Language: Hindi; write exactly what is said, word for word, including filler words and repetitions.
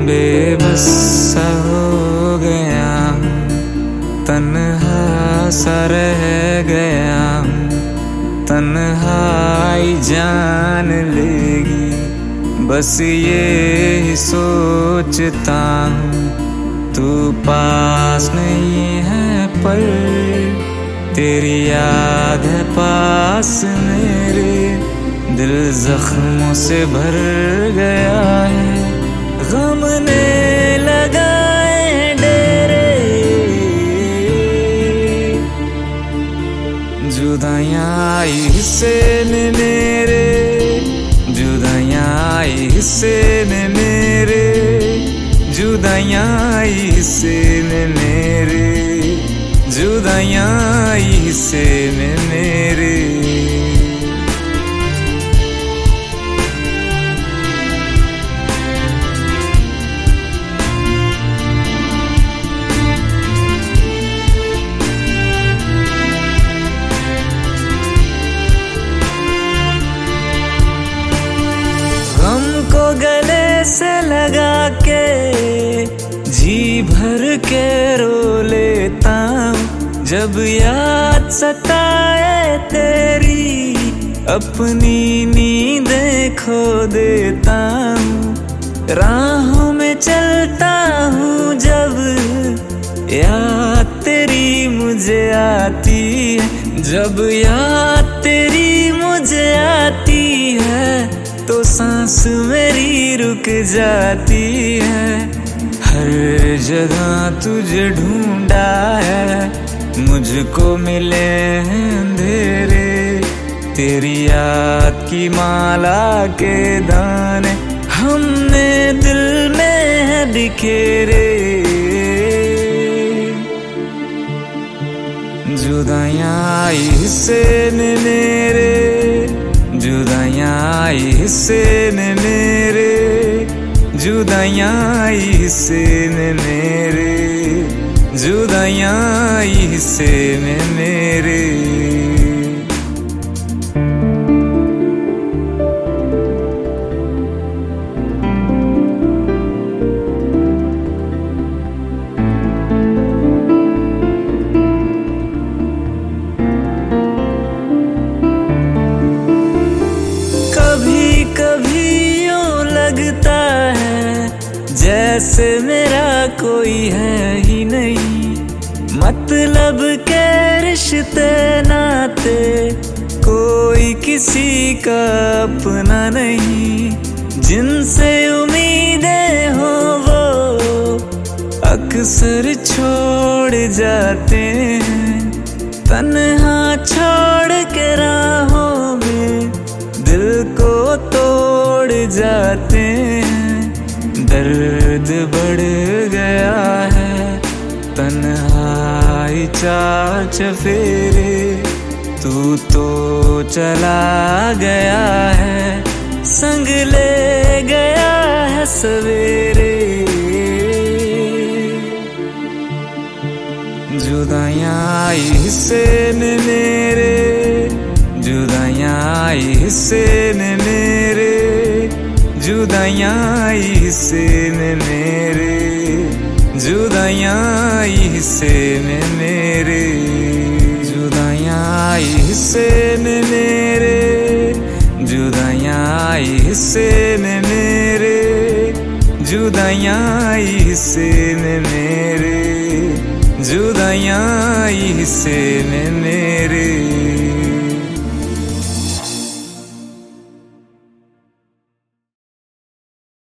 बेबस सा हो गया हूँ, तन्हा सा रह गया हूँ, तन्हाई जान लेगी। बस ये ही सोचता हूँ, तू पास नहीं है पर तेरी याद है पास मेरे। दिल जख्मों से भर गया है, गम ने लगाए डेरे। जुदाइयाँ आई हिस्से में मेरे, जुदाइयाँ आई हिस्से में मेरे, जुदाइयाँ आई हिस्से में मेरे, जुदाइयाँ आई हिस्से में मेरे। गले से लगा के जी भर के रो लेता हूँ, जब याद सताए तेरी अपनी नींदें खो देता हूँ। राहों में चलता हूँ जब याद तेरी मुझे आती है, जब याद तेरी मुझे आती है तो सांस मेरी रुक जाती है। हर जगह तुझे ढूंढा है, मुझको मिले हैं अंधेरे। तेरी याद की माला के दाने हमने दिल में है बिखेरे। जुदाइयाँ आई हिस्से में मेरे, जुदाइयाँ आई हिस्से में मेरे, जुदाइयाँ आई हिस्से में मेरे, जुदाइयाँ आई हिस्से में मेरे। जैसे मेरा कोई है ही नहीं, मतलब के रिश्ते नाते कोई किसी का अपना नहीं। जिनसे उम्मीदें हो वो अक्सर छोड़ जाते हैं, तन्हा छोड़ के राहों में दिल को तोड़ जाते हैं। दर्द बढ़ गया है, तन्हाई चार चफेरे, तू तो चला गया है, संग ले गया है सवेरे। जुदाइयाँ आई हिस्से में मेरे, जुदाइयाँ आई हिस्से में मेरे, जुदाइयाँ आई हिस्से में मेरे, जुदाइयाँ आई हिस्से में मेरे, जुदाइयाँ आई हिस्से में मेरे, जुदाइयाँ आई हिस्से में मेरे, जुदाइयाँ आई हिस्से में मेरे, जुदाइयाँ आई हिस्से में मेरे।